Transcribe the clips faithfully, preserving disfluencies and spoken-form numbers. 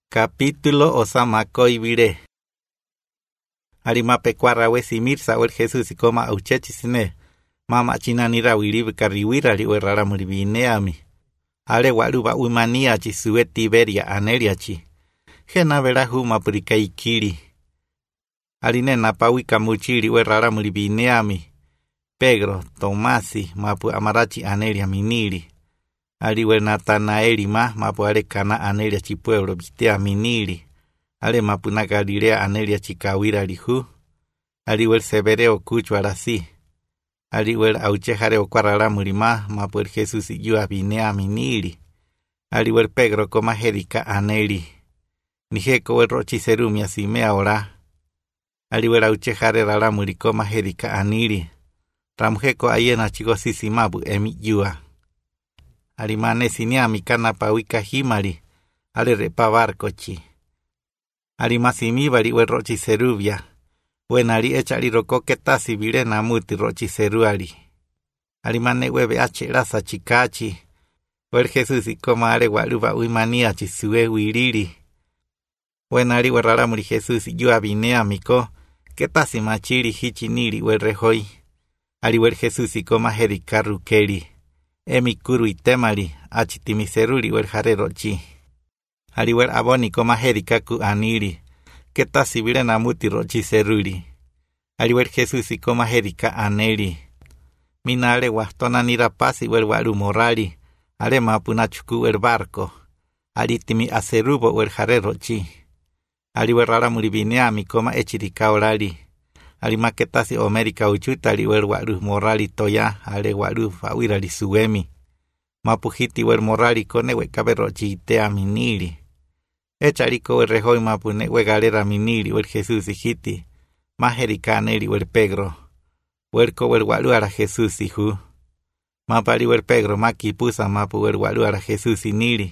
Capítulo Osamakoi vire. Arimape cuarrawe simir sawer Jesús y coma auchechisine. Mama china nira wirib carriwira li werrara muribineami. Ale waruba umania chi sue Tiberia aneria chi. Gena vera huma purika ikiri. Aline napawi kamuchiri werrara muribineami. Pedro, Tomasi, mapu amarachi aneria miniri. Aliwe Natanaeli ma mapu ale kana anelia chi pueblo bistea miniri. Ale mapu na Galilea anelia chi kawira lihu. Aliwe severeo kuchu arasi. Aliwe auchejare okwarara murima mapu el Jesús y yo abinea miniri. Aliwe Pedro coma jerika aneli. Nijeko el rochi serumia simea ora. Aliwe auchejare rara murikoma jerika anili. Ramjeko ayena chico sisimabu emi yua. Arimane siniami kana pawika himari, ale repa barcochi. Arimasi bari we rochi serubia, wenari echari rocoque tasi virena muti rochi seruari. Arimane webe ache rasa chikachi, wer Jesús y coma are guaruba uimania chisue wiriri. Wenari we raramuri Jesús y yo abinea miko, que tasi machiri hichiniri we rehoi. Ari wer Jesús y coma jerikaru keri. Emi kuru itemari, achitimiseruri wer jarero chi. Aliwer aboni koma herikaku aniri, keta sibire namuti rochi seruri. Aliwer Jesús y koma herika aneri. Minare wastona nira pasi wer waru morali, ale mapuna chuku wer barco. Alitimi aserubo wer jarero chi. Aliwer rara muribineami koma echirika orali. Alima ketasi Amerika uchuta li wer waru morali toya ale waru fawira suemi. Mapuhiti wer morali kone we kabero chitea miniri. Echariko wer rehoi mapune we galera miniri wer Jesús hiti. Majerika neri wer Pedro. Wer ko wer waru ara Jesús hu. Mapari wer Pedro makipusa mapu wer waru ara Jesús niri.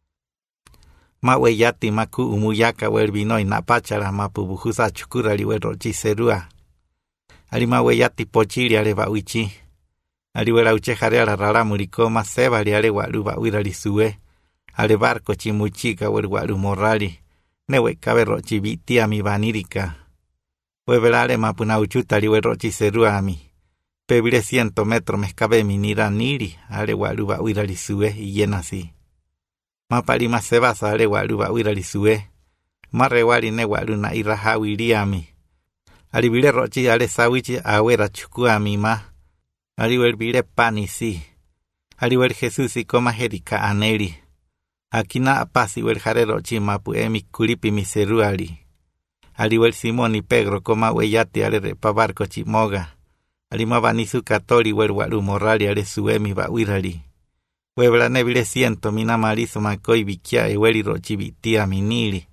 Ma we yati maku umuyaka wer binoi napachara mapu bujusa chukura li wer rochi serua. Alima weyati pochiri ale bawichi. Aliwera uchejare ala rara murikoma seba li ale waru bawira li sue. Ale barco chimuchika wer waru morali. Newe kabe rochi biti ami banirika. Webelale mapuna uchuta li wer rochi serua ami. Pebire ciento metro meskabe minira niri ale waru bawira li sue y yena si. Mapalima sebasa ale waru bawira li sue. Marrewari ne waru na irahawiri ami. Alibire rochi ale sawichi awera chukua mima. Aliwer bire pani si. Aliwer Jesús y coma jerika aneli. Akina apasi wer jare rochi mapu emi kuripi miseruari. Aliwer Simón y Pedro coma weyati ale repa barco chimoga. Alima banisu katori wer waru morali ale suemi bawirali. Webla nebile siento mina mariso makoi bikia e weri rochi bitia minili.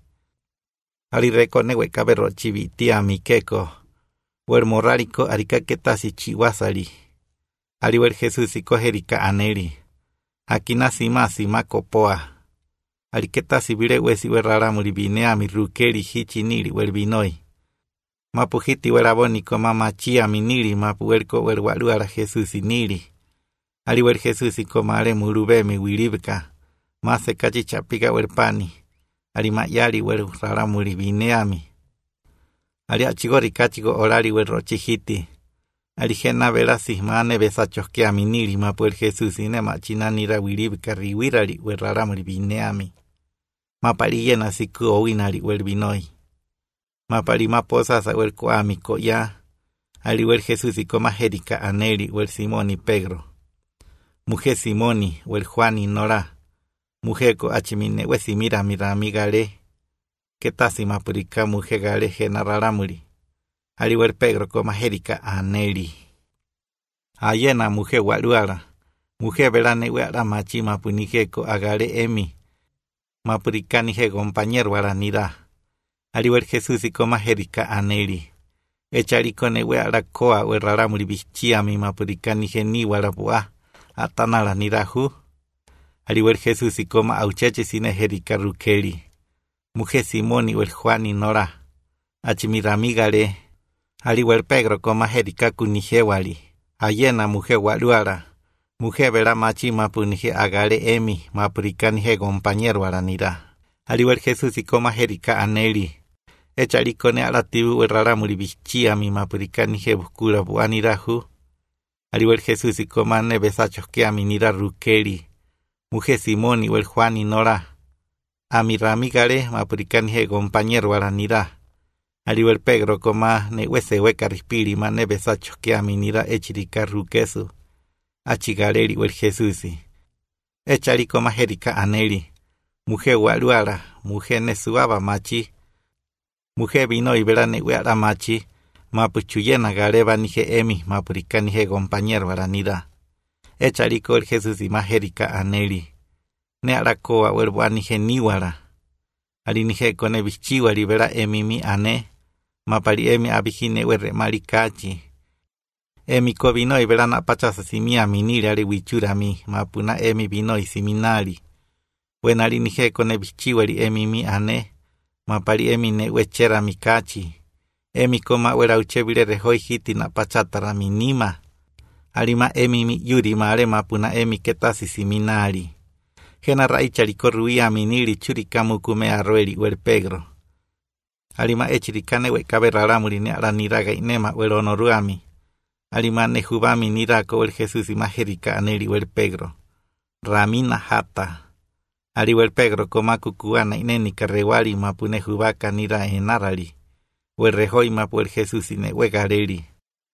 Ali recone we cabe rochibitia mikeko. Wer morariko arikaketasi chiwasari. Ali wer Jesús y cojerika aneri. Akinasi masi makopoa. Ariketasi vire wesi wer raramuri binea mi rukeri hichiniri wer binoi. Mapuhiti wer aboniko mamachia miniri mapu werko wer walu ara Jesús niri. Ali wer Jesús y comare murube mi wiribka. Mase kachi chapika wer pani. Arima yari wer rara muribineami. Ari achigori kachigo orari wer rochihiti. Ari gena vera sismane besachosque aminiri mapu el Jesús ine machina nira wirib carriwirari wer rara muribineami. Mapari yena siku owinari wer binoi. Mapari maposa sa wer koami koya. Ari wer Jesús y coma jerika aneli wer Simoni Pedro. Mujer Simoni wer Juani Nora. Mujeko achimine wesi mira mira amigale. Ketasi mapurika mujer gale gena raramuri. Aliwer Pedro coma jerika aneli. Ayena mujer waluara. Mujer verane weara machi mapunijeko agale emi. Mapurika nije compañero waranira. Aliwer Jesús y coma jerika aneli. Echariko ne weara koa we raramuri bichia mi mapurika nije ni warapua. Atanara nirahu. Aliwer Jesús y coma aucheche sine jerika rukeri. Mujer Simoni wer Juani Nora. Achimiramigale. Aliwer Pedro coma jerika kunijewali. Ayena mujer waluara. Mujer vera machi mapunije agale emi. Mapurika nije compañero aranira. aliwel Jesús y coma jerika aneli. Echali kone alatibu werrara muribichi ami mapurika nije buscura buanirahu. Aliwel Jesús y coma nebesachos que ami nira rukeli. Mujer Simón y el Juan y Nora. Ami ramigare mapurika nije compañero aranira. Aliwel Pedro coma nehuese hueca rispiri ma nebesachos que ami nira echirika rukesu. Achigaleri el Jesús. Echali coma jerika aneli. Mujer waluara, mujer nesuaba machi. Mujer vino y verá neguara machi. Mapuchuyena gareba nije emi mapurika nije compañero aranira. Echalico el Jesús y majerica aneli. Ne aracoa huerboa nije niwara. Ali nije con ebichiwa libera emi mi ane. Mapari emi abijine huerre maricachi. Emi ko vino y verá na pachasa simia miniri ari wichura mi. Mapuna emi vino y siminari. Buenari nije con ebichiwa li emi mi ane. Mapari emi ne huechera mi cachi. Emi koma huera uchebire rehoi hiti na pachatara mi nima. Alima emi mi yuri mare mapuna emi ketasi siminari. Gena raichari korruia miniri churikamu kume arroeli huer pegro. Alima echirikane we kaberraramuri ne araniraga inema huer onoruami. Alima nejubami nirako huer Jesús y majerika aneri huer pegro. Ramina hata. Ari huer pegro koma kukuana ineni karrewari mapune jubaka nira enarali. Huer rehoi mapu el Jesús y ne huegareri.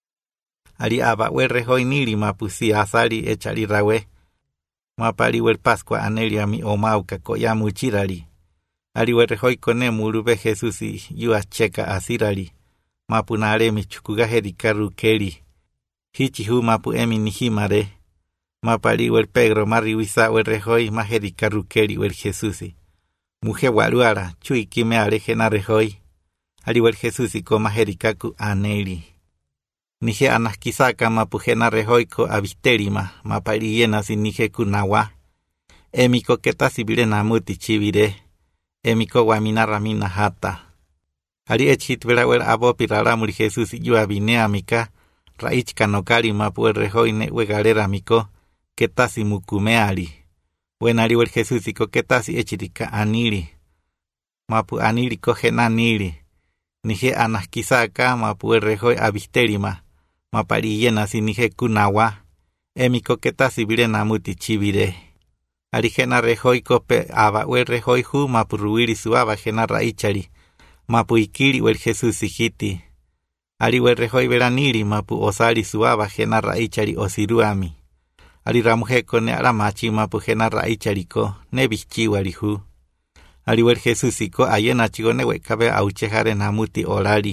Ari aba huer rehoi niri mapu si asari echari rawe. Mapari huer Pascua aneli ami omauka koyamu chirali. Ari huer rehoi kone murube Jesús y yuacheka asirali. Mapu nare mi chukugaheri karukeri. Hichihu mapu emi nihimare. Mapari huer Pedro mariwisa huer rehoi maheri karukeri huer Jesús. Mujer waluara chui kime arejena rehoi. Ari huer Jesús y coma jerikaku aneli. Nije anaskisaka mapujena rehoiko avisterima, mapari yena si nije kunawa. Emiko ketasi vire namuti chivire. Emiko wamina ramina hata. Ari echit vera huer abo piraramuri Jesús y yuabine amika. Raich kanokari mapu el rehoine huegarera amiko. Ketasi mukumeari. Buenari huer Jesús y ko ketasi echirika anili. Mapu anili kojena nili. Nije anaskisaka mapu el rehoi avisterima. Mapari yena si nije kunawa. Emiko ketasi vire namuti chivire. Ari jena rehoi kope aba huer rehoi hu mapu ruiri suaba jena raichari. Mapu ikiri huer Jesús hiti. Ari huer rehoi veraniri mapu osari suaba jena raichari osiruami. Ari ramuje kone aramachi mapu jena raichari ko nebichiwari hu. Ari huer Jesús iko ayena chigone wekabe auchejare namuti orari.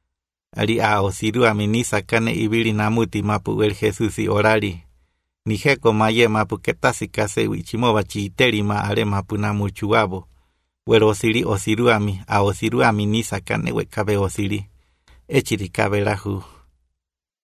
Ari a osiru aminisa kane ibili namuti mapu huer Jesús y orari. Nijeko maye mapu ketasi kase wichimoba chiiterima are mapu namuchuabo. Huer osiri osiru ami a osiru aminisa kane wekabe osiri. Echiri kabe lahu.